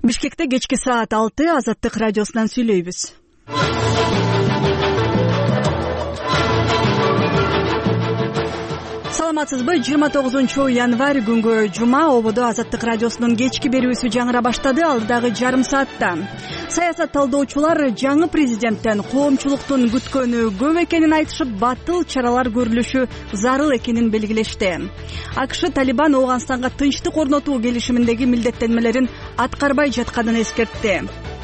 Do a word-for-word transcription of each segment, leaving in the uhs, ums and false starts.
Бишкекте кечки саат алты Азаттык радиосунан сүйлөйбүз. Саламатсызбы? жыйырма тогузунчу январь күнгө жума ободо Азаттык радиосунун кечки берүүсү жаңыра баштады. Алдагы жарым саатта саясат талдоочулар жаңы президенттен коомчулуктун күткөнү көп экенин айтышып, батыл чаралар көрүлүшү зарыл экенин белгилешти. АКШ Талибан Ооганстанга тынчтык орнотуу келишиминдеги милдеттенмелерин аткарбай жатканын эскертти.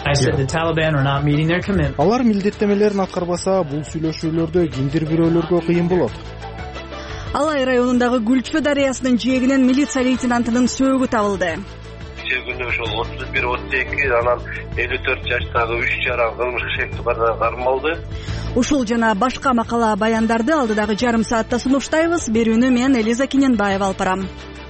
Алар милдеттенмелерин аткарбаса, бул сүйлөшүүлөрдө кимдир бирөөлөргө кыйын болот. Алай районундагы Гүлчө дарыясынын жээгинен милиция лейтенантынын сөөгү табылды. Кечээ күнү ошол отуз бир отуз эки анан элүү төрт жаштагы үч жаран кылмыш ишти кармалды. Ушул жана башка макала баяндарды алдыдагы жарым саатта сунуштайбыз. Берүүнү мен Элиза Кененбаева алып барам.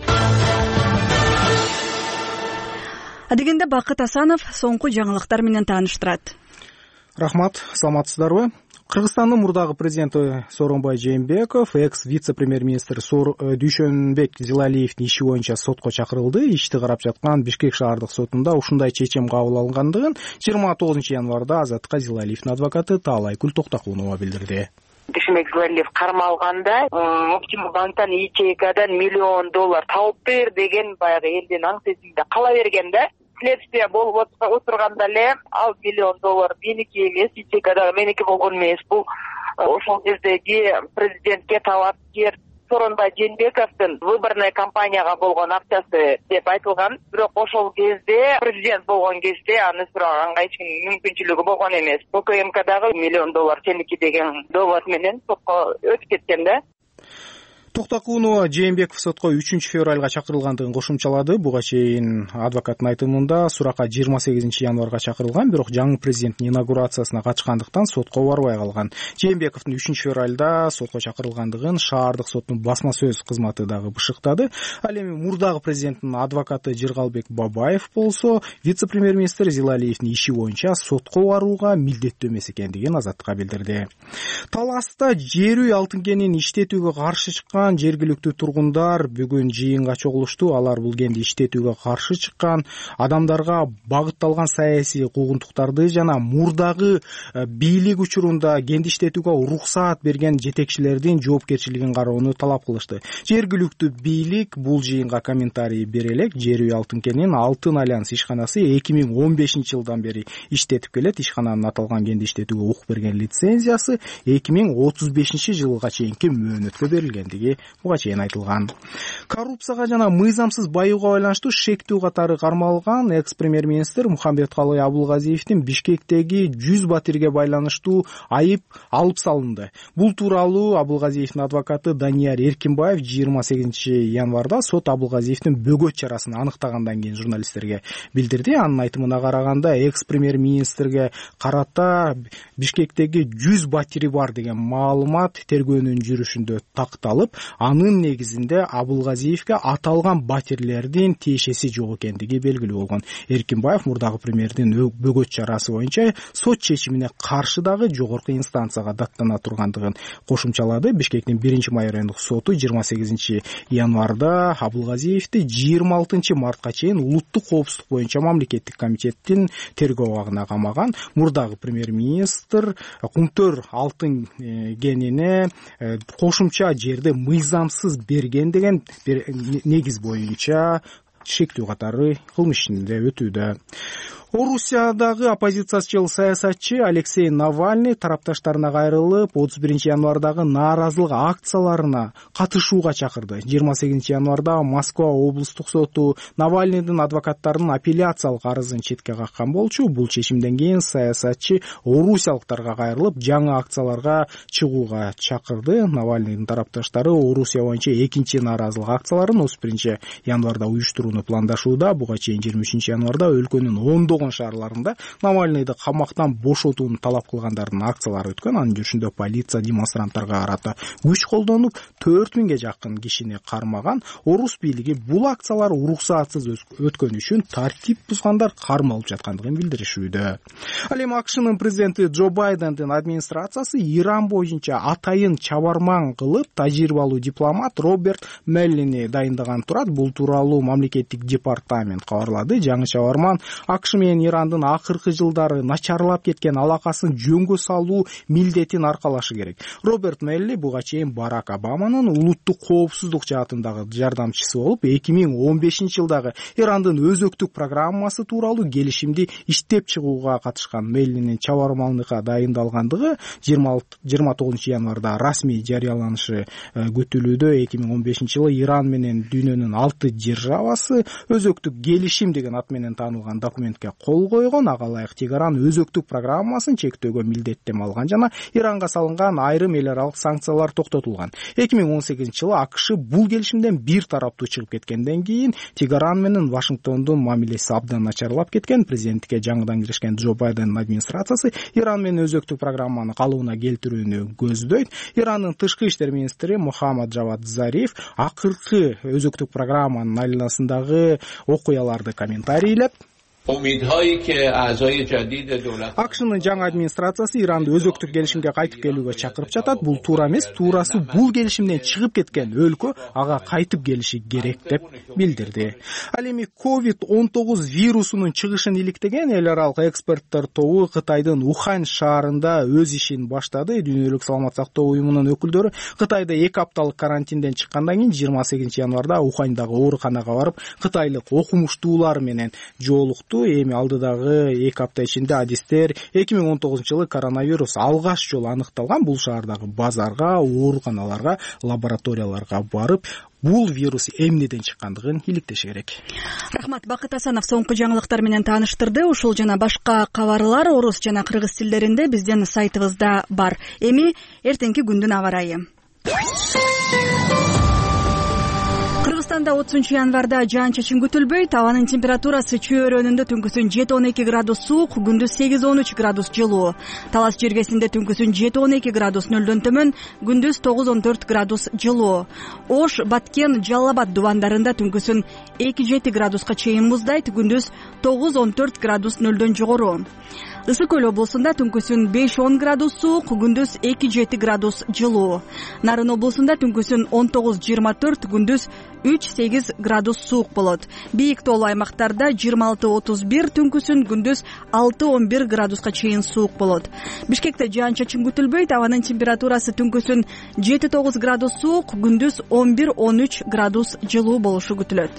Адегенде Бакыт Асанов соңку жаңылыктар менен тааныштырат. Рахмат, саламатсыздарбы? Кыргызстандын мурдагы президенти Сооронбай Жээнбеков экс-вице-премьер-министр Дүйшөнбек Зилалиевдин иши боюнча сотко чакырылды. Ишти карап жаткан Бишкек шаардык сотунда ушундай чечим кабыл алынгандыгын жыйырма тогузунчу январда Азаттыкка Зилалиевдин адвокаты Таалайгүл Токтокунова билдирди. Дүйшөнбек Зилалиев кармалганда Оптимал банктан ипотекадан миллион доллар тауып бер деген баягы элдин аң сезимде кала бергенде, следствие болуп отурганда эле ал миллион доллар меники эмес, ипотекадагы меники болгон эмес. Бул ошол кездеги президентке талапкер Сооронбай Жээнбековдун выборный кампанияга болгон акчасы деп айтылган. Бирок ошол кезде президент болгон кезде аны сураганга эч кимдин мүмкүнчүлүгү болгон эмес. БКМКдагы миллион доллар сеники деген довод менен сотко өтүп кеткен да. Токтокунова Жээнбеков сотко үчүнчү февралга чакырылгандыгын кошумчалады. Буга чейин адвокаттын айтымында суракка жыйырма сегизинчи январга чакырылган, бирок жаңы президенттин инаугурациясына катышкандыктан сотко барбай калган. Жээнбековдун үчүнчү февралда сотко чакырылгандыгын шаардык соттун басма сөз кызматы дагы бышыктады. Ал эми мурдагы президенттин адвокаты Жыргалбек Бабаев болсо, вице-премьер-министр Зилалиевдин иши боюнча сотко барууга милдеттүү эмес экендигин Азаттыкка билдирди. Таласта жер үй алтын кенин иштетүүгө каршы чыккан жергиликтүү тургундар бүгүн жыйынга чогулушту. Алар бул кенди иштетүүгө каршы чыккан адамдарга багытталган саясий куугунтуктарды жана мурдагы бийлик учурунда кенди иштетүүгө уруксаат берген жетекчилердин жоопкерчилигин кароону талап кылышты. Жергиликтүү бийлик бул жыйынга комментарий бере элек. Жер үй алтын кенин Алтын альянс ишканасы эки миң он бешинчи жылдан бери иштетип келет. Ишкананын аталган кенди иштетүүгө укук берген лицензиясы эки миң отуз бешинчи жылга чейинки мөөнөткө берилгендиги буга чейин айтылган. Коррупцияга жана мыйзамсыз баюуга байланыштуу шектүү катары кармалган экс-премьер-министр Мухамбеткалый Абулгазиевдин Бишкектеги жүз батирге байланыштуу айып алып салынды. Бул тууралуу Абулгазиевдин адвокаты Данияр Эркинбаев жыйырма сегизинчи январда сот Абулгазиевдин бөгөт чарасын аныктагандан кийин журналисттерге билдирди. Анын айтымына караганда экс-премьер-министрге карата Бишкектеги жүз батири бар деген маалымат тергөөнүн жүрүшүндө такталып, анын негизинде Абулгазиевге аталган батирлердин тиешеси жок экендиги белгилүү болгон. Эркинбаев мурдагы премьердин бөгөт чарасы боюнча сот чечимине каршы дагы жогорку инстанцияга даттана тургандыгын кошумчалады. Бишкектин биринчи май райондук соту жыйырма сегизинчи январда Абулгазиевди жыйырма алтынчы мартка чейин улуттук коопсуздук боюнча мамлекеттик комитеттин тергөө абагына камаган. Мурдагы премьер-министр Кумтөр алтын кенине кошумча жерди мыйзамсыз берген деген негиз боюнча шектүү катары кылмыш ишинде өтүүдө. Орусиядагы оппозициячыл саясатчы Алексей Навальный тарапташтарына кайрылып, отуз биринчи январдагы нааразылык акцияларына катышууга чакырды. жыйырма сегизинчи январда Москва облустук соту Навальныйдын адвокаттарынын апелляциялык арызын четке каккан болчу. Бул чечимден кийин саясатчы орусиялыктарга кайрылып, жаңы акцияларга чыгууга чакырды. Навальныйдын тарапташтары Орусия боюнча экинчи нааразылык акцияларын отуз биринчи январда уюштурууну пландашууда. Буга чейин жыйырма үчүнчү январда өлкөнүн ондогон октогон шаарларында Навальныйды камактан бошотууну талап кылгандардын акциялары өткөн. Анын жүрүшүндө полиция демонстранттарга карата күч колдонуп, төрт миңге жакын кишини кармаган. Орус бийлиги бул акциялар уруксаатсыз өткөн үчүн тартип бузгандар кармалып жаткандыгын билдиришүүдө. Ал эми АКШнын президенти Джо Байдендин администрациясы Иран боюнча атайын чабарман кылып тажрыйбалуу дипломат Роберт Меллини дайындаган турат. Бул тууралуу мамлекеттик департамент кабарлады. Жаңы чабарман АКШ менен Ирандын акыркы жылдары начарлап кеткен алакасын жөнгө салуу милдетин аркалашы керек. Роберт Мелли буга чейин Барак Обаманын улуттук коопсуздук жаатындагы жардамчысы болуп, эки миң он бешинчи жылдагы Ирандын өзөктүк программасы тууралуу келишимди иштеп чыгууга катышкан. Меллинин чабарманлыкка дайындалгандыгы жыйырма тогузунчу январда расмий жарыяланышы күтүлүүдө. эки миң он бешинчи жылы Иран менен дүйнөнүн алты державасы өзөктүк келишим деген ат менен таанылган документке кол койгон. Ага ылайык Тегеран өзөктүк программасын чектөөгө милдеттеме алган жана Иранга салынган айрым эл аралык санкциялар токтотулган. эки миң он сегизинчи жылы АКШ бул келишимден бир тараптуу чыгып кеткенден кийин Тегеран менен Вашингтондун мамилеси абдан начарлап кеткен. Президенттикке жаңыдан киришкен Джо Байдендин администрациясы Иран менен өзөктүк программаны калыбына келтирүүнү көздөйт. Ирандын тышкы иштер министри Мухаммад Джавад Зариф акыркы өзөктүк программанын айланасындагы окуяларды комментарийлеп, АКШнын жаңы администрациясы Иранды өзөктүк келишимге кайтып келүүгө чакырып жатат. Бул туура эмес. Туурасы бул келишимден чыгып кеткен өлкө ага кайтып келиши керек деп билдирди. Ал эми ковид он тогуз вирусунун чыгышын иликтеген эл аралык эксперттер тобу Кытайдын Ухань шаарында өз ишин баштады. Дүйнөлүк саламат сактоо уюмунун өкүлдөрү Кытайда эки апталык карантинден чыккандан кийин жыйырма сегизинчи январда Уханьдагы ооруканага барып, кытайлык окумуштуулар менен жолукту. Эми алдыдагы эки апта ичинде адистер эки миң он тогузунчу жылы коронавирус алгаш жолу аныкталган бул шаардагы базарга, ооруканаларга, лабораторияларга барып, бул вирус эмнеден чыккандыгын иликтеши керек. Рахмат. Бакыт Асанов соңку жаңылыктар менен тааныштырды. Ушул жана башка кабарлар орус жана кыргыз тилдеринде биздин сайтыбызда бар. Эми эртеңки күндүн аба ырайы. Кыргызстанда отузунчу январда жаан-чачын күтүлбөйт. Абанын температурасы чөйрөнүндө түнкүсүн жети он эки градус суук, күндүз сегиз он үч градус жылуу. Талас жергесинде түнкүсүн жети он эки градус нөлдөн төмөн, күндүз тогуз он төрт градус жылуу. Ош, Баткен, Жалал Абад дубандарында түнкүсүн эки жети градуска чейин муздайт, күндүз тогуз он төрт градус нөлдөн жогору. Ысык Көл облусунда түнкүсүн беш он градус суук, күндүз эки жети градус жылуу. Нарын облусунда түнкүсүн он тогуз жыйырма төрт, күндүз үч сегиз градус суук болот. Бийик тоолуу аймактарда жыйырма алты отуз бир, түнкүсүн күндүз алты он бир градуска чейин суук болот. Бишкекте жаан-чачын күтүлбөйт. Абанын температурасы түнкүсүн жети тогуз градус суук, күндүз он бир он үч градус жылуу болушу күтүлөт.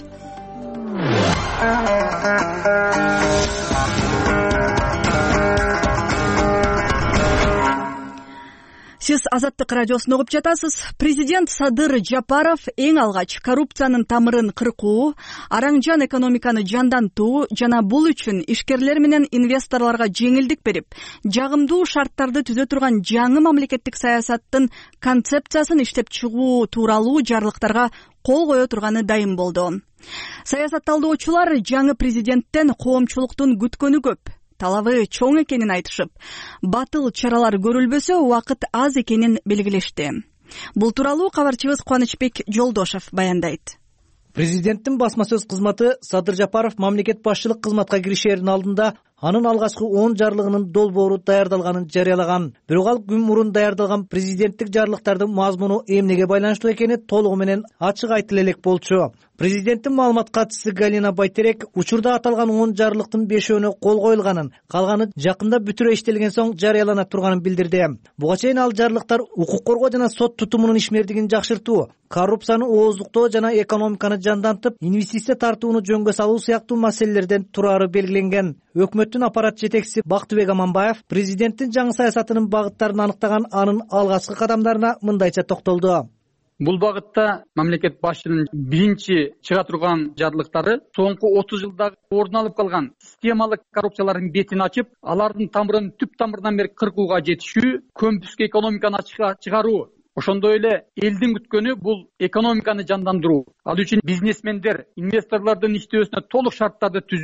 Сиз Азаттык радиосун угуп жатасыз. Президент Садыр Жапаров эң алгач коррупциянын тамырын кыркуу, араңжан экономиканы жандантуу жана бул үчүн ишкерлер менен инвесторлорго жеңилдик берип, жагымдуу шарттарды түзө турган жаңы мамлекеттик саясаттын концепциясын иштеп чыгуу тууралуу жарлыктарга кол кое турганы дайым болду. Саясат талдоочулар жаңы президенттен коомчулуктун күткөнү көп, талабы чоң экенин айтышып, батыл чаралар көрүлбөсө убакыт аз экенин белгилешти. Бул тууралуу кабарчыбыз Кубанычбек Жолдошев баяндайт. Президенттин басма сөз кызматы Садыр Жапаров мамлекет башчылык кызматка киришердин алдында анын алгачкы он жарлыгынын долбоору даярдалганын жарыялаган. Бирок ал күн мурун даярдалган президенттик жарлыктардын мазмуну эмнеге байланыштуу экени толугу менен ачык айтыла элек болчу. Президенттин маалымат катчысы Галина Байтерек учурда аталган он жарлыктын бешөөнө кол коюлганын, калганы жакында бүтүрө иштелген соң жарыялана турганын билдирди. Буга чейин ал жарлыктар укук коргоо жана сот тутумунун ишмердигин жакшыртуу, коррупцияны ооздуктоо жана экономиканы жандантып, инвестиция тартууну жөнгө салуу сыяктуу маселелерден турары белгиленген. Өкмөттүн аппарат жетекчиси Бактыбек Аманбаев президенттин жаңы саясатынын багыттарын аныктаган анын алгачкы кадамдарына мындайча токтолду. Бул багытта мамлекет башчынын биринчи чыга турган жарлыктары соңку отуз жылда орун алып калган системалык коррупциялардын бетин ачып, алардын тамырын түп тамырынан бери кыркууга жетишүү, көмпүскө экономиканы ачыкка чыгаруу. Ошондой эле элдин күткөнү бул экономиканы жандандыруу. Ал үчүн бизнесмендер, инвесторлордун иштөөсүнө толук шарттарды түзүү,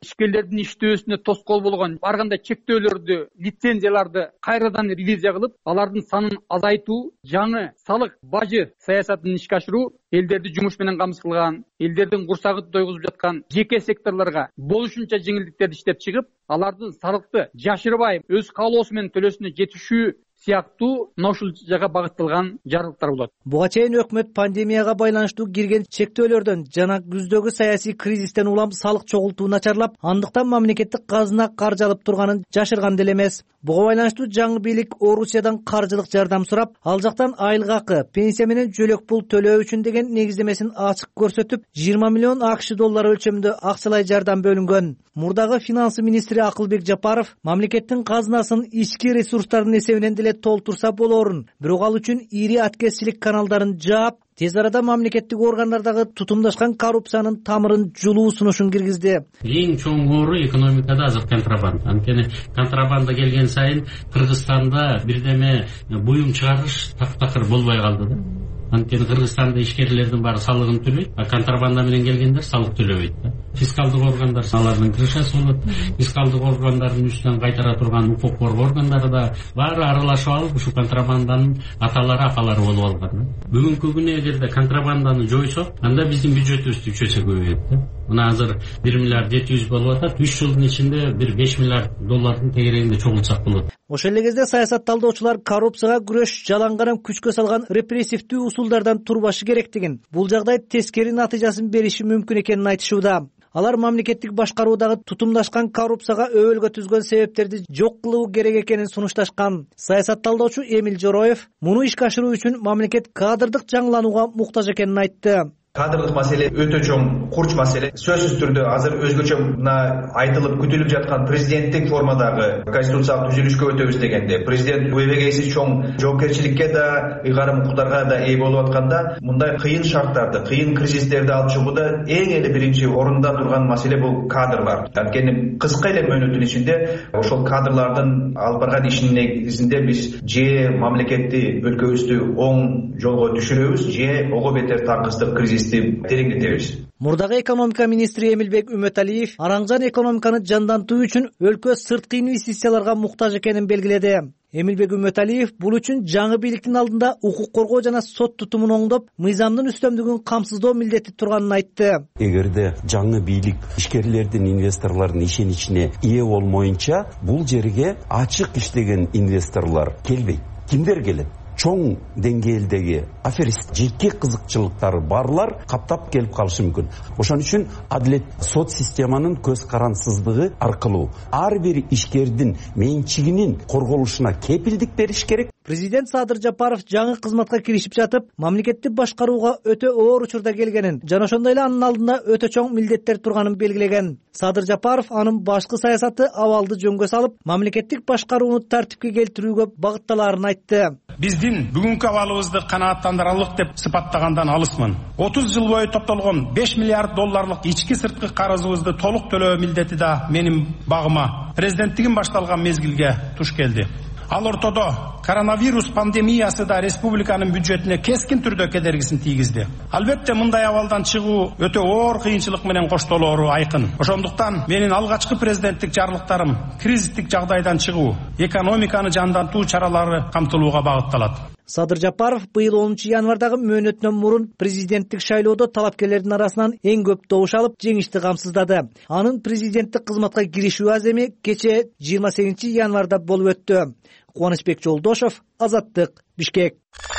ишкерлердин иштөөсүнө тоскоол болгон ар кандай чектөөлөрдү, лицензияларды кайрадан ревизия кылып, алардын санын азайтуу, жаңы салык бажы саясатын ишке ашыруу, элдерди жумуш менен камсыз кылган, элдердин курсагын тойгузуп жаткан жеке секторлорго болушунча жеңилдиктерди иштеп чыгып, алардын салыкты жашырбай өз каалоосу менен төлөөсүнө жетишүү сыяктуу ушул жака багытталган жарлыктар болот. Буга чейин өкмөт пандемияга байланыштуу кирген чектөөлөрдөн жана күздөгү саясий кризистен улам салык чогултуу начарлап, андыктан мамлекеттик казына каржы алып турганын жашырган деле эмес. Буга байланыштуу жаңы бийлик Орусиядан каржылык жардам сурап, ал жактан айлык акы, пенсия менен жөлөк пул төлөө үчүн деген негиздемесин ачык көрсөтүп, жыйырма миллион акш доллары өлчөмүндө акчалай жардам бөлүнгөн. Мурдагы финансы министри Акылбек Жапаров мамлекеттин казынасын ички ресурстардын эсебинен деле толтурса болорун, бирок ал үчүн ири аткезчилик каналдарын жаап, тез арада мамлекеттик органдардагы тутумдашкан коррупциянын тамырын жулуу сунушун киргизди. Эң чоң оору экономикада азыр контрабанда. Анткени контрабанда келген сайын Кыргызстанда бирдеме буюм чыгарыш таптакыр болбой калды да. Анткени Кыргызстанда ишкерлердин баары салыгын төлөйт, а контрабанда менен келгендер салык төлөбөйт да. Фискалдык органдар алардын крышасы болот. Фискалдык органдардын үстүнөн кайтара турган укук коргоо органдары да баары аралашып алып, ушу контрабанданын аталары апалары болуп алган. Бүгүнкү күнү эгерде контрабанданы жойсок, анда биздин бюджетибиз үч эсе көбөйөт да. Мына азыр бир миллиард жети жүз болуп атат, үч жылдын ичинде бир беш миллиард доллардын тегерегинде чогултсак болот. Ошол эле кезде саясат талдоочулар коррупцияга күрөш жалаң күчкө салган репрессивдүү усулдардан турбашы керектигин, бул жагдай тескери натыйжасын бериши мүмкүн экенин айтышууда. Алар мамлекеттик башкаруудагы тутумдашкан коррупцияга өбөлгө түзгөн себептерди жок кылуу керек экенин сунушташкан. Саясат талдоочу Эмил Жороев муну ишке ашыруу үчүн мамлекет кадрдык жаңыланууга муктаж экенин айтты. Кадрлык маселе өтө чоң, курч маселе. Сөзсүз түрдө азыр өзгөчө мына айтылып күтүлүп жаткан президенттик формадагы конституциялык түзүлүшкө өтөбүз дегенде, президент убегейси чоң жоопкерчиликке да, ыйгарым укуктарга да ээ болуп атканда, мындай кыйын шарттарды, кыйын кризистерди алып чыгууда эң эле биринчи орунда турган маселе бул кадрлар. Анткени кыска эле мөөнөттүн ичинде ошол кадрлардын алып барган ишинин негизинде биз же мамлекетти, өлкөбүздү оң жолго түшүрөбүз, же ого бетер тагыстык кризис тереңдетебиз. Мурдагы экономика министри Эмилбек Үмөталиев араңжан экономиканы жандантуу үчүн өлкө сырткы инвестицияларга муктаж экенин белгиледи. Эмилбек Үмөталиев бул үчүн жаңы бийликтин алдында укук коргоо жана сот тутумун оңдоп, мыйзамдын үстөмдүгүн камсыздоо милдети турганын айтты. Эгерде жаңы бийлик ишкерлердин, инвесторлордун ишеничине ээ болмоюнча, бул жерге ачык иштеген инвесторлор келбейт. Кимдер келет? Чоң деңгээлдеги аферист, жеке кызыкчылыктары барлар каптап келип калышы мүмкүн. Ошон үчүн адилет сот системанын көз карансыздыгы аркылуу ар бир ишкердин менчигинин корголушуна кепилдик бериш керек. Президент Садыр Жапаров жаңы кызматка киришип жатып, мамлекетти башкарууга өтө оор учурда келгенин, жана ошондой эле анын алдында өтө чоң милдеттер турганын белгилеген. Садыр Жапаров анын башкы саясаты абалды жөнгө салып, мамлекеттик башкарууну тартипке келтирүүгө багытталаарын айтты. Биздин бүгүнкү абалыбызды канааттандырарлык деп сыпаттагандан алысмын. отуз жыл бою топтолгон беш миллиард долларлык ички сырткы карызыбызды толук төлөө милдети да менин багыма президенттигим башталган мезгилге туш келди. Ал ортодо коронавирус пандемиясы да республиканын бюджетине кескин түрдө кедергисин тийгизди. Албетте мындай абалдан чыгуу өтө оор кыйынчылык менен коштолоору айкын. Ошондуктан менин алгачкы президенттик жарлыктарым кризистик жагдайдан чыгуу, экономиканы жандантуу чаралары камтылууга багытталат. Садыр Жапаров быйыл онунчу январдагы мөөнөтүнөн мурун президенттик шайлоодо талапкерлердин арасынан эң көп добуш алып, жеңишти камсыздады. Анын президенттик кызматка киришүү аземи кече жыйырма сегизинчи январда болуп өттү. Кубанычбек Жолдошов, Азаттык, Бишкек.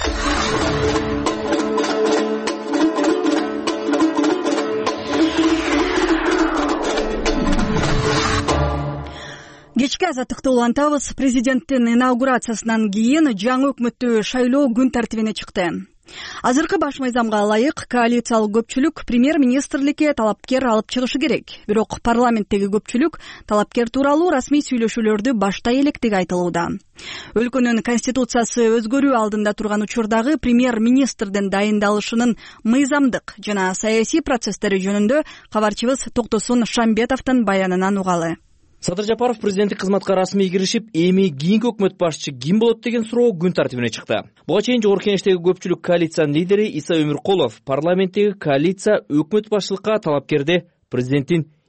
Кечки Азаттыкты улантабыз. Президенттин инаугурациясынан кийин жаңы өкмөттү шайлоо күн тартибине чыкты. Азыркы баш мыйзамга ылайык коалициялык көпчүлүк премьер-министрликке талапкер алып чыгышы керек. Бирок парламенттеги көпчүлүк талапкер тууралуу расмий сүйлөшүүлөрдү баштай электиги айтылууда. Өлкөнүн конституциясы өзгөрүү алдында турган учурдагы премьер-министрдин дайындалышынын мыйзамдык жана саясий процесстери жөнүндө кабарчыбыз Токтосун Шамбетовдун баянынан угалы. Садыр Жапаров президенттик кызматка расмий киришип, эми кийинки өкмөт башчы ким болот деген суроо күн тартибине чыкты. Буга чейин жогорку кеңештеги көпчүлүк коалициянын лидери Иса Өмүркулов парламенттеги коалиция өкмөт башчылыкка талапкерди президенттин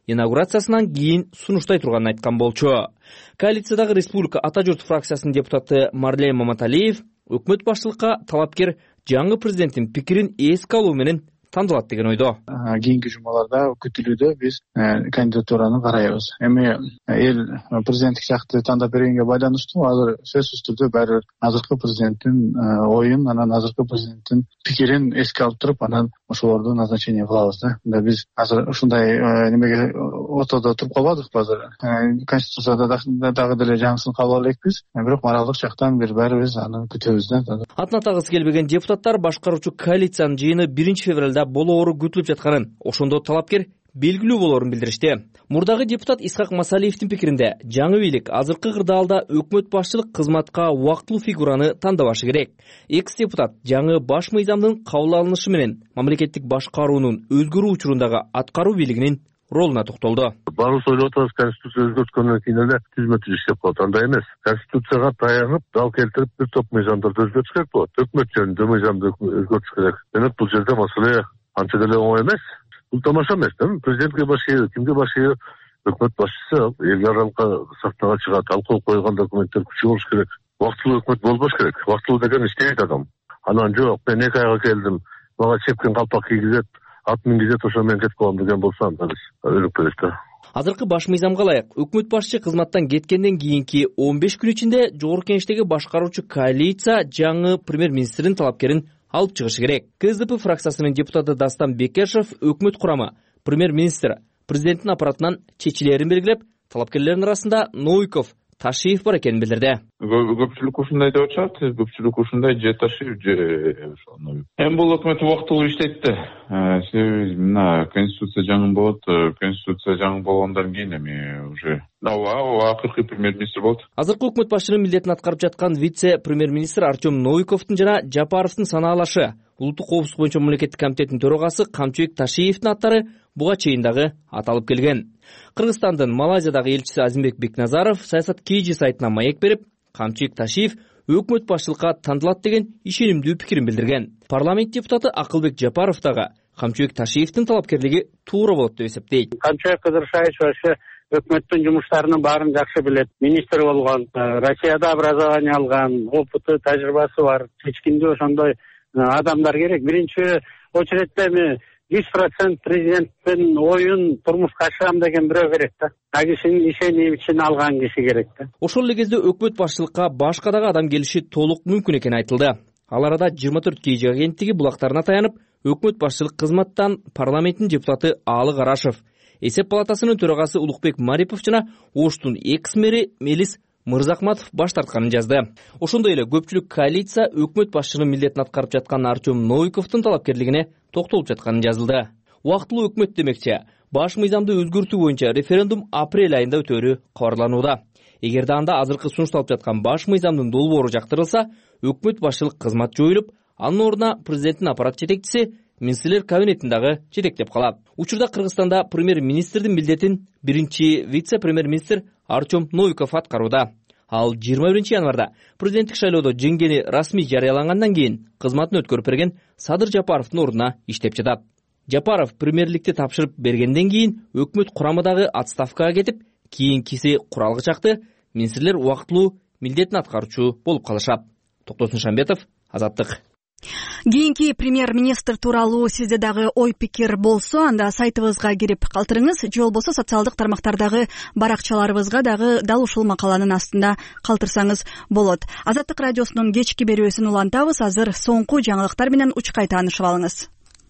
инаугурациясынан кийин сунуштай турганын айткан болчу. Коалициядагы Республика Ата журт фракциясынын депутаты Марлен Маматалиев өкмөт башчылыкка талапкер жаңы президенттин пикирин эске алуу менен тандалат деген ойдо. Кийинки жумаларда күтүлүүдө биз кандидатураны карайбыз. Эми эл президенттик жакты тандап бергенге байланыштуу азыр сөзсүз түрдө баары азыркы президенттин оюн, анан азыркы президенттин пикирин эске алып туруп, анан ошолорду назначение кылабыз да. Биз азыр ушундай немеге ортодо туруп калбадыкпы азыр. Конституцияда дагы деле жаңысын кабыл элекпиз. Бирок моралдык жактан бир баарыбыз аны күтөбүз да. Атын атагысы келбеген депутаттар башкаруучу коалициянын жыйыны биринчи февралда болоору күтүлүп жатканын, ошондо талапкер белгилүү болоорун билдиришти. Мурдагы депутат Исхак Масалиевдин пикиринде жаңы бийлик азыркы кырдаалда өкмөт башчылык кызматка убактылуу фигураны тандабашы керек. Экс депутат жаңы баш мыйзамдын кабыл алынышы менен мамлекеттик башкаруунун өзгөрүү учурундагы аткаруу бийлигинин ролуна токтолду. Баарыбыз ойлоп атабыз, конституция өзгөрткөндөн кийин эле түзмө түзүшүп калат. Андай эмес. Конституцияга таянып, дал келтирип бир топ мыйзамдарды өзгөртүш керек болот. Өкмөт жөнүндө мыйзамды өзгөртүш керек. Демек бул жерде маселе анча деле оңой эмес. Бул тамаша эмес, да? Президентке баш ээ, кимге баш ээ? Өкмөт башчысы эл аралыкка сахнага чыгат, ал кол койгон документтер күчү болуш керек. Убактылуу өкмөт болбош керек. Убактылуу деген иштейт адам. Анан жок, мен эки айга келдим, мага чепкен калпак кийгизет, ат мингизет, ошо мен кетип калам деген болсо анда биз өлүп кетебиз да. Азыркы баш мыйзамга ылайык өкмөт башчы кызматтан кеткенден кийинки он беш күн ичинде жогорку кеңештеги башкаруучу коалиция жаңы премьер-министрдин талапкерин алып чыгышы керек. КСДП фракциясынын депутаты Дастан Бекешев өкмөт курамы, премьер-министр, президенттин аппаратынан чечилерин белгилеп, талапкерлердин арасында Новиков, Ташиев бар экенин билдирди. Көпчүлүк ушундай деп атышат, көпчүлүк ушундай же Ташиев же ошону. Эми бул өкмөт убактылуу иштейт да. Себеби мына конституция жаңы болот, конституция жаңы болгондон кийин эми уже ооба акыркы премьер-министр болот. Азыркы өкмөт башчынын милдетин аткарып жаткан вице-премьер-министр Артем Новиковдун жана Жапаровдун санаалашы Улуттук коопсуздук боюнча мамлекеттик комитеттин төрагасы Камчыбек Ташиевдин аттары буга чейин дагы аталып келген. Кыргызстандын Малайзиядагы элчиси Азимбек Бекназаров саясат кей сайтына маек берип, Камчыбек Ташиев өкмөт башчылыкка тандалат деген ишенимдүү пикирин билдирген. Парламент депутаты Акылбек Жапаров дагы Камчыбек Ташиевдин талапкерлиги туура болот деп эсептейт. Камчыбек Кыдыршаевич ошо өкмөттүн жумуштарынын баарын жакшы билет. Министр болгон, Россияда образование алган, опыты, тажрыйбасы бар. Эч ошондой адамдар керек. Биринчи очередте эми жүз процент президенттин оюн турмушка ашырам деген бирөө керек да. А кишинин ишенимин алган киши керек да. Ошол эле кезде өкмөт башчылыкка башка дагы адам келиши толук мүмкүн экени айтылды. Ал арада жыйырма төрт кей агенттиги булактарына таянып, өкмөт башчылык кызматтан парламенттин депутаты Аалы Карашев, Эсеп палатасынын төрагасы Улукбек Марипов жана Оштун экс-мэри Мелис Мырзахматов баш тартканын жазды. Ошондой эле көпчүлүк коалиция өкмөт башчынын милдетин аткарып жаткан Артем Новиковдун талапкерлигине токтолуп жатканын жазылды. Убактылуу өкмөт демекчи, баш мыйзамды өзгөртүү боюнча референдум апрель айында өтөөрү кабарланууда. Эгерде анда азыркы сунушталып жаткан баш мыйзамдын долбоору жактырылса, өкмөт башчылык кызмат жоюлуп, анын ордуна президенттин аппарат жетекчиси министрлер кабинетин дагы жетектеп калат. Учурда Кыргызстанда премьер-министрдин милдетин биринчи вице-премьер-министр Артем Новиков аткарууда. Ал жыйырма биринчи январда президенттик шайлоодо жеңгени расмий жарыялангандан кийин кызматын өткөрүп берген Садыр Жапаровдун ордуна иштеп жатат. Жапаров премьерликти тапшырып бергенден кийин өкмөт курамындагы отставкага кетип, кийинкиси куралгы чакты министрлер убактылуу милдетин аткаруучу болуп калышат. Токтосун Шамбетов, Азаттык. Кийинки премьер-министр тууралуу сизде дагы ой пикир болсо, анда сайтыбызга кирип калтырыңыз, же болбосо социалдык тармактардагы баракчаларыбызга дагы дал ушул макаланын астында калтырсаңыз болот. Азаттык радиосунун кечки берүүсүн улантабыз. Азыр соңку жаңылыктар менен учкай таанышып алыңыз.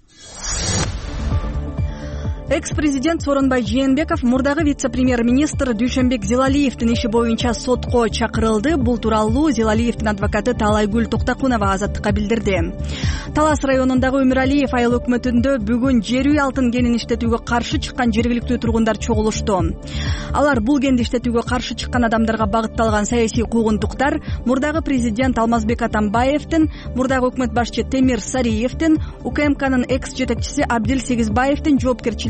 Экс-президент Сооронбай Жээнбеков мурдагы вице-премьер-министр Дүйшөнбек Зилалиевдин иши боюнча сотко чакырылды. Бул тууралуу Зилалиевдин адвокаты Таалайгүл Токтакунова Азаттыкка билдирди. Талас районундагы Өмүралиев айыл өкмөтүндө бүгүн жер үй алтын кенин иштетүүгө каршы чыккан жергиликтүү тургундар чогулушту. Алар бул кенди иштетүүгө каршы чыккан адамдарга багытталган саясий куугунтуктар мурдагы президент Алмазбек Атамбаевдин, мурдагы өкмөт башчы Темир Сариевдин, УКМКнын экс жетекчиси Абдил Сегизбаевдин жоопкерчилиги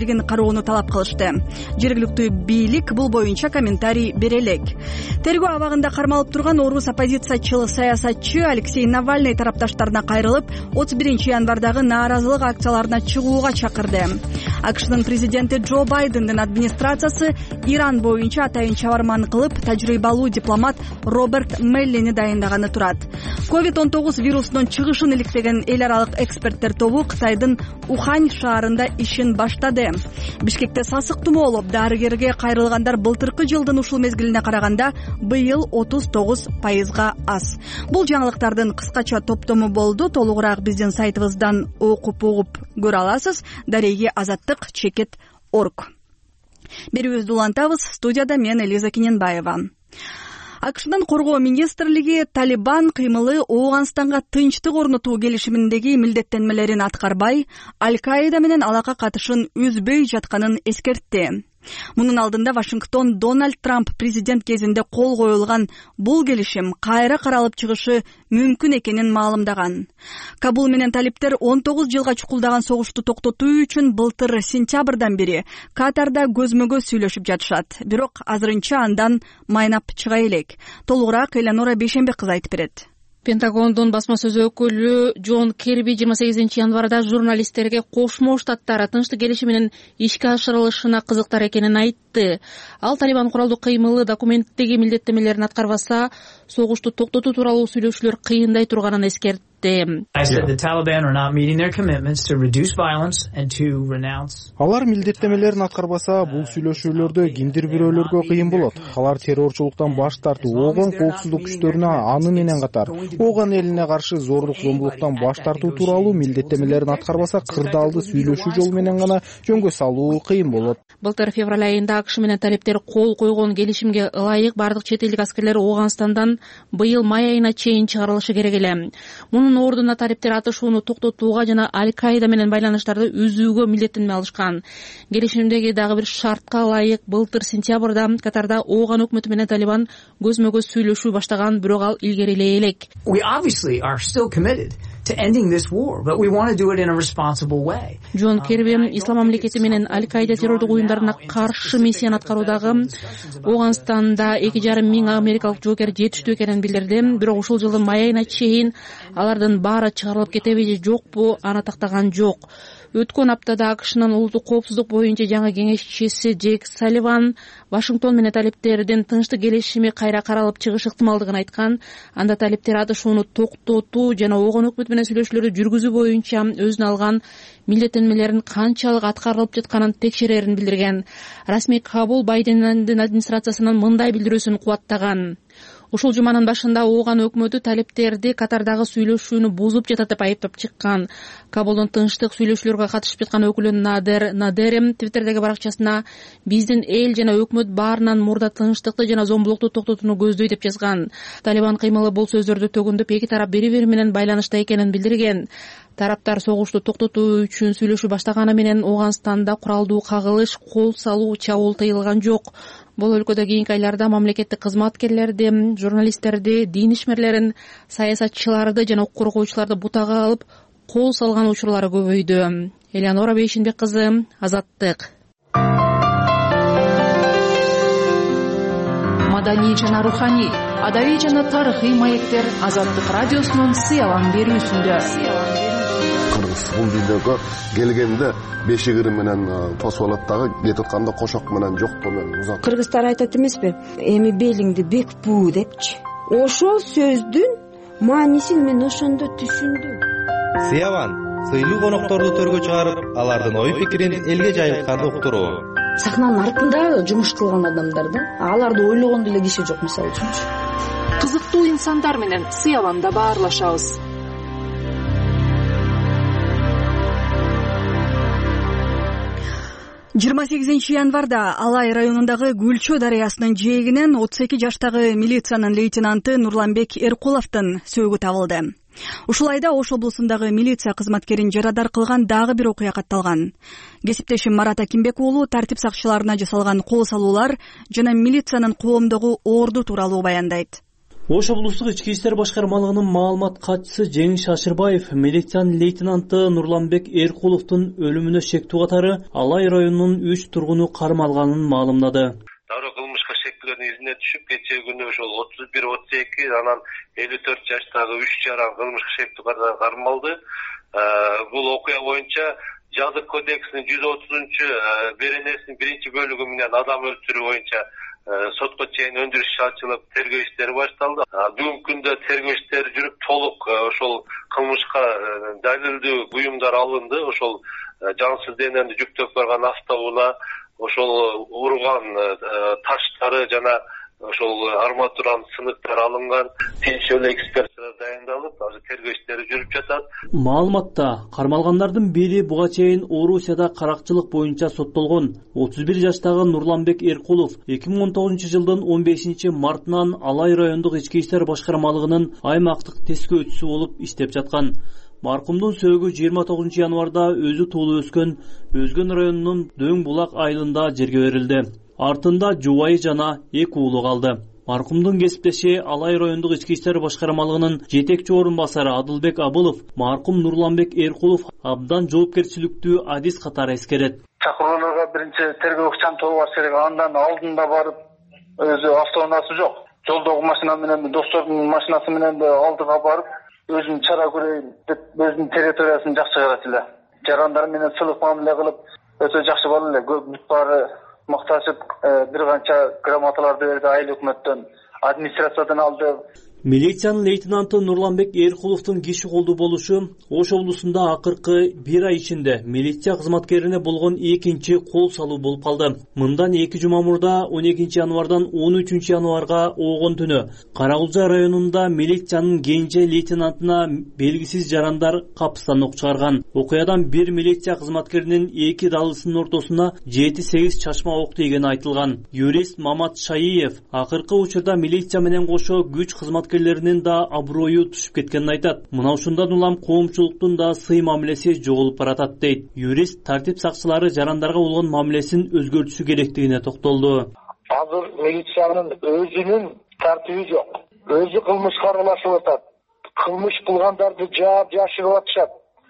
эркиндигин кароону талап кылышты. Жергиликтүү бийлик бул боюнча комментарий бере элек. Тергөө абагында кармалып турган орус оппозициячыл саясатчы Алексей Навальный тарапташтарына кайрылып, отуз биринчи январдагы нааразылык акцияларына чыгууга чакырды. АКШнын президенти Джо Байдендин администрациясы Иран боюнча атайын чабарман кылып, тажрыйбалуу дипломат Роберт Меллини дайындаганы турат. ковид он тогуз вирусунун чыгышын иликтеген эл аралык эксперттер тобу Кытайдын Ухань шаарында ишин баштады. Бишкекте сасык тумоо болуп, дарыгерге кайрылгандар былтыркы жылдын ушул мезгилине караганда быйыл отуз тогуз пайызга аз. Бул жаңылыктардын кыскача топтому болду. Толугураак биздин сайтыбыздан окуп угуп көрө аласыз. Дареги азаттык чекит орг. Берүүбүздү улантабыз. Студияда мен Элиза Кененбаева. АКШнын коргоо министрлиги Талибан кыймылы Ооганстанга тынчтык орнотуу келишиминдеги милдеттенмелерин аткарбай, Аль-Каида менен алака катышын үзбөй жатканын эскертти. Мунун алдында Вашингтон Дональд Трамп президент кезинде кол коюлган бул келишим кайра каралып чыгышы мүмкүн экенин маалымдаган. Кабул менен талиптер он тогуз жылга чукулдаган согушту токтотуу үчүн былтыр сентябрдан бери Катарда көзмө-көз сүйлөшүп жатышат. Бирок азырынча андан майнап чыга элек. Толугураак Элеонора Бейшембек кызы айтып берет. Пентагондун басма сөз өкүлү Джон Кирби жыйырма сегизинчи январда журналисттерге Кошмо Штаттар тынчтык келишими менен ишке ашырылышына кызыктар экенин айтты. Ал Талибан куралдуу кыймылы документтеги милдеттенмелерин аткарбаса, согушту токтотуу тууралуу сүйлөшүүлөр кыйындай турганын эскертти. Алар милдеттемелерин аткарбаса, бул сүйлөшүүлөрдө кимдир бирөөлөргө кыйын болот. Алар террорчулуктан баш тартуу, Ооган коопсуздук күчтөрүнө аны менен катар Ооган элине каршы зордук зомбулуктан баш тартуу тууралуу милдеттемелерин аткарбаса, кырдаалды сүйлөшүү жолу менен гана жөнгө салуу кыйын болот. Былтыр февраль айында АКШ менен талиптер кол койгон келишимге ылайык бардык чет элдик аскерлер Ооганстандан быйыл май айына чейин чыгарылышы керек эле. Мунун ордуна талиптер атышууну токтотууга жана Аль-Каида менен байланыштарды үзүүгө милдеттенме алышкан. Келишимдеги дагы бир шартка ылайык былтыр сентябрда Катарда Ооган өкмөтү менен Талибан көзмө-көз сүйлөшүү баштаган, бирок ал илгерилей элек. We obviously are still committed to ending this war, but we want to do it in a responsible way. Джон Кирби Ислам мамлекети менен Аль-Каида террордук уюмдарына каршы миссияны аткаруудагы Ооганстанда эки жарым миң америкалык жоокер жетиштүү экенин билдирди. Бирок ушул жылдын май айына чейин алардын баары чыгарылып кетеби же жокпу, аны тактаган жок. Өткөн аптада АКШнын улуттук коопсуздук боюнча жаңы кеңешчиси Джейк Салливан Вашингтон менен талиптердин тынчтык келишими кайра каралып чыгыш ыктымалдыгын айткан. Анда талиптер атышууну токтотуу жана Ооган өкмөтү менен сүйлөшүүлөрдү жүргүзүү боюнча өзүнө алган милдеттенмелерин канчалык аткарылып жатканын текшерерин билдирген. Расмий Кабул Байдендин администрациясынын мындай билдирүүсүн кубаттаган. Ушул жуманын башында Ооган өкмөтү талиптерди Катардагы сүйлөшүүнү бузуп жатат деп айыптап чыккан. Кабулдун тынчтык сүйлөшүүлөргө катышып жаткан өкүлү Надер Надерим Твиттердеги баракчасына биздин эл жана өкмөт баарынан мурда тынчтыкты жана зомбулукту токтотууну көздөйт деп жазган. Талибан кыймылы бул сөздөрдү төгүндөп эки тарап бири-бири менен байланышта экенин билдирген. Тараптар согушту токтотуу үчүн сүйлөшүү баштаганы менен Ооганстанда куралдуу кагылыш, кол салуу, чабуул тыйылган жок. Бул өлкөдө кийинки айларда мамлекеттик кызматкерлерди, журналисттерди, дин ишмерлерин, саясатчыларды жана укук коргоочуларды бутага алып, кол салган учурлары көбөйдү. Элеонора Бейшембек кызы, Азаттык. Маданий жана руханий, адабий жана тарыхый маектер Азаттык радиосунун сыялан берүүсүндө. Бул дүйнөгө келгенде бешигири менен посолаттагы кетип атканда кошок менен жокто менен узат. Кыргыздар айтат эмеспи? Эми белиңди бекпүү депчи. Ошол сөздүн маанисин мен ошондо түшүндүм. Сыяван сыйлуу конокторду төргө чыгарып, алардын ой пикирин элге жайылтканды уктуруу. Сахнанын артында жумуш кылган адамдар да, аларды ойлогон деле киши жок мисалы үчүнчү. Кызыктуу инсандар менен Сыяванда баарлашабыз. жыйырма сегизинчи январда Алай районундагы Гүлчө дарыясынын жээгинен отуз эки жаштагы милициянын лейтенанты Нурланбек Эркуловдун сөөгү табылды. Ушул айда Ош облусундагы милиция кызматкерин жарадар кылган дагы бир окуя катталган. Кесиптешим Марат Акимбек уулу тартип сакчыларына жасалган кол салуулар жана милициянын коомдогу орду тууралуу баяндайт. Ош облустук ички иштер башкармалыгынын маалымат катчысы Жеңиш Ашырбаев милициянын лейтенанты Нурланбек Эркуловдун өлүмүнө шектүү катары Алай районунун үч тургуну кармалганын маалымдады. Дароо кылмышка шектүүлөрдүн изине түшүп, кечээ күнү ошол отуз бир отуз эки анан элүү төрт жаштагы үч жаран кылмышка шектүү кармалды. Бул окуя боюнча Жазык кодексинин жүз отузунчу беренесинин биринчи бөлүгү менен адам өлтүрүү боюнча сотко чейин өндүрүш ачылып, тергөө иштери башталды. Бүгүнкү күндө тергөө иштери жүрүп, толук ошол кылмышка далилдүү буюмдар алынды. Ошол жансыз денени жүктөп барган автоунаа, ошол урган таштары жана ошол арматуран сыныктар алынган, тиешелүү экспертиза дайындалып, азыр тергөө иштери жүрүп жатат. Маалыматта кармалгандардын бири буга чейин Орусияда каракчылык боюнча соттолгон. отуз бир жаштагы Нурланбек Эркулов эки миң он тогузунчу жылдын он бешинчи мартынан Алай райондук ички иштер башкармалыгынын аймактык тескөөчүсү болуп иштеп жаткан. Маркумдун сөөгү жыйырма тогузунчу январда өзү туулуп өскөн Өзгөн районунун Дөң булак айылында жерге берилди. Артында жубайы жана эки уулу калды. Маркумдун кесиптеши Алай райондук ички иштер башкармалыгынын жетекчи орун басары Адылбек Абылов маркум Нурланбек Эркулов абдан жоопкерчиликтүү адис катары эскерет. Чакырууларга биринчи тергөө ыкчам тобуш керек. Андан алдында барып өзү автоунаасы жок. Жолдогу машина менен, достордун машинасы менен алдыга барып өзүн чара көрөйүн деп өзүнүн территориясын жакшы карат эле. Жарандар менен сылык мамиле кылып өтө жакшы болду эле. Бүт баары макташып, бир канча грамоталарды берди айыл өкмөттөн, администрациядан алды. Милициянын лейтенанты Нурланбек Эркуловдун киши колдуу болушу Ош облусунда акыркы бир ай ичинде милиция кызматкерине болгон экинчи кол салуу болуп калды. Мындан эки жума мурда он экинчи январдан он үчүнчү январга огон түнү Карагулжа районунда милициянын кенже лейтенантына белгисиз жарандар капыстан ок чыгарган. Окуядан бир милиция кызматкеринин эки далысынын ортосуна жети сегиз чачма ок тийгени айтылган. Юрист Мамат Шаиев акыркы учурда милиция менен кошо күч кызматкерлеринин да аброю түшүп кеткенин айтат. Мына ушундан улам коомчулуктун да сый мамилеси жоголуп баратат дейт. Юрист тартип сакчылары жарандарга болгон мамилесин өзгөртүшү керектигине токтолду. Азыр милициянын өзүнүн тартиби жок. Өзү кылмышка аралашып атат. Кылмыш кылгандарды жаап жашырып атышат.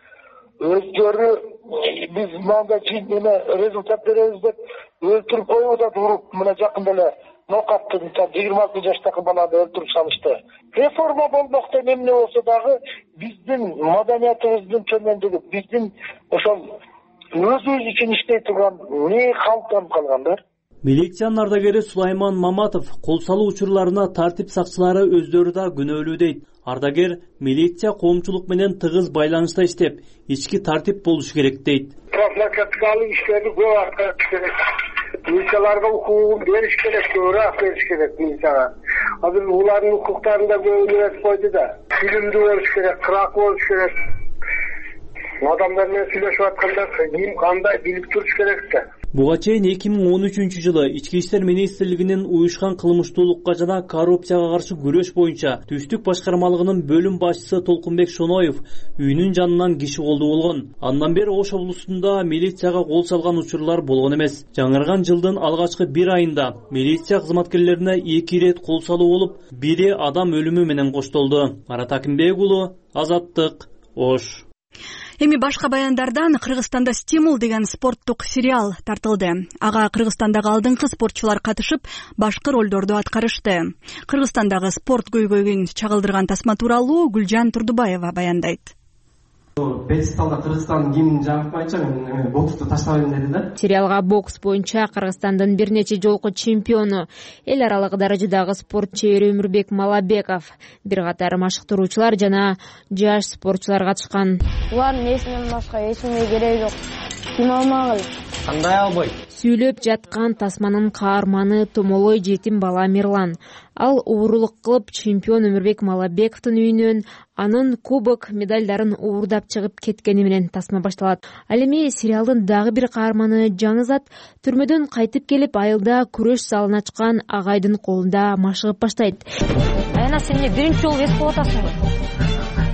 Өздөрү биз мында жине результат беребиз деп өлтүрүп коюп атат, уруп мына жакында эле Нокаттын жыйырма алты жаштагы баланы өлтүрүп салышты. Реформа болмокто эмне болсо дагы биздин маданиятыбыздын төмөндүгү, биздин ошол өзүбүз үчүн иштей турган не калыптанып калгандар. Милициянын ардагери Сулайман Маматов кол салуу учурларына тартип сакчылары өздөрү да күнөөлүү дейт. Ардагер милиция коомчулук менен тыгыз байланышта иштеп, ички тартип болуш керек дейт. Профилактикалык иштерди көп аткарыш керек. Милицияларга укугун бериш керек, көбүрөөк бериш керек милицияга. Азыр улардын укуктарын да көбүрөөк койду да. Фильмдүү болуш керек, кырак болуш керек. Адамдар менен сүйлөшүп атканда ким кандай билип туруш керек да. Буга чейин эки миң он үчүнчү жылы Ички иштер министрлигинин уюшкан кылмыштуулукка жана коррупцияга каршы күрөш боюнча Түштүк башкармалыгынын бөлүм башчысы Толкунбек Шоноев үйүнүн жанынан киши колдуу болгон. Андан бери Ош облусунда милицияга кол салган учурлар болгон эмес. Жаңырган жылдын алгачкы бир айында милиция кызматкерлерине эки ирет кол салуу болуп, бири адам өлүмү менен коштолду. Марат Акимбек уулу, Азаттык, Ош. Эми башка баяндардан Кыргызстанда «Стимул» деген спорттук сериал тартылды. Ага Кыргызстандагы алдыңкы спортчулар катышып, башкы ролдорду аткарышты. Кыргызстандагы спорт көйгөйүн чагылдырган тасма тууралуу Гүлжан Турдубаева баяндайт. Пьедесталда Кыргызстандын гимнин жагытпайынча мен боксту таштабайм деди да. Сериалга бокс боюнча Кыргызстандын бир нече жолку чемпиону, эл аралык даражадагы спортчу Өмүрбек Малабеков, бир катар машыктыруучулар жана жаш спортчулар катышкан. Булардын эсинен башка эсиме кереги жок. Ким алмагыл? Кандай албайт? Сүйлөп жаткан тасманын каарманы томолой жетим бала Мирлан. Ал уурулук кылып чемпион Өмүрбек Малабековдун үйүнөн анын кубок медалдарын уурдап чыгып кеткени менен тасма башталат. Ал эми сериалдын дагы бир каарманы Жаңызат түрмөдөн кайтып келип айылда күрөш залын ачкан агайдын колунда машыгып баштайт. Айна, сен эмне биринчи жолу эс кылып атасыңбы?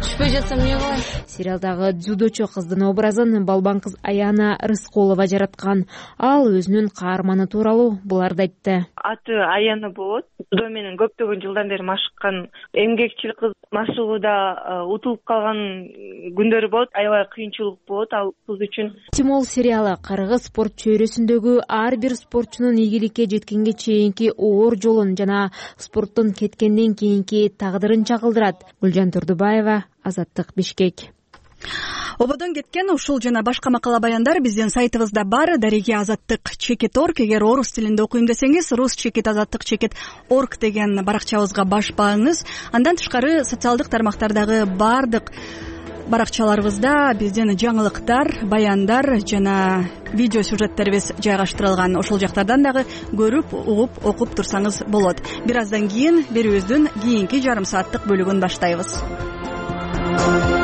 түшпөй жатсам эмне кылайын? Сериалдагы дзюдочу кыздын образын балбан кыз Аяна Рыскулова жараткан. Ал өзүнүн каарманы тууралуу буларды айтты. Аты Аяна болот. Дзюдо менен көптөгөн жылдан бери машыккан, эмгекчил кыз, машыгууда утулуп калган күндөрү болот, аябай кыйынчылык болот ал кыз үчүн. Тимол сериалы Кыргыз спорт чөйрөсүндөгү ар бир спортчунун ийгиликке жеткенге чейинки оор жолун жана спорттон кеткенден кийинки тагдырын чагылдырат. Гүлжан Турдубаева, Азаттык, Бишкек. Ободон кеткен ушул жана башка макала баяндар биздин сайтыбызда бар. Дареги Азаттык чекит орг. Эгер орус тилинде окуйм десеңиз, рус чекит азаттык чекит орг деген баракчабызга баш бааңыз. Андан тышкары социалдык тармактардагы бардык баракчаларыбызда биздин жаңылыктар, баяндар жана видео сюжеттерибиз жайгаштырылган. Ошол жактардан дагы көрүп, угуп, окуп турсаңыз болот. Бир аздан кийин берүүбүздүн кийинки жарым сааттык бөлүгүн баштайбыз.